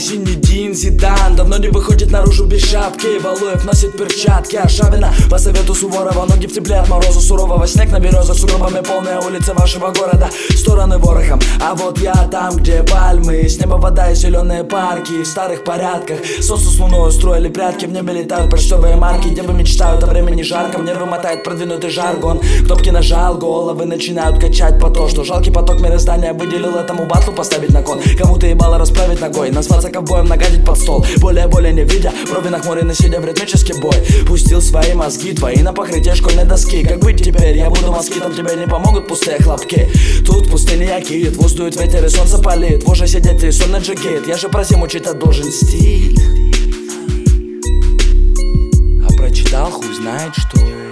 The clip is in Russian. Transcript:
Зинедин Зидан давно не выходит наружу без шапки. Валуев носит перчатки, Аршавина по совету Суворова. Ноги в тепле от мороза сурового. Снег на березах сугробами, полные улицы вашего города. Стороны ворохом, а вот я там, где пальмы. С неба вода и зеленые парки. В старых порядках солнце с луной устроили прятки. В небе летают почтовые марки. Девы мечтают о времени жарком. Нервы мотает продвинутый жаргон. Кнопки нажал, головы начинают качать по то, что жалкий поток мироздания выделил этому батлу поставить на кон. Кому-то ебало расправить ногой, назваться ковбоем, нагадить под стол. Более не видя, брови нахмурены, сидя в ритмический бой. Пустил свои мозги твои на покрытие школьной доски. Как быть теперь? Я буду москитом, тебе не помогут пустые хлопки. Тут в пустыне я кит, воздует ветер и солнце палит. В ужасе дети, сон на джигит, я же про зиму читать должен стиль. А прочитал хуй знает что.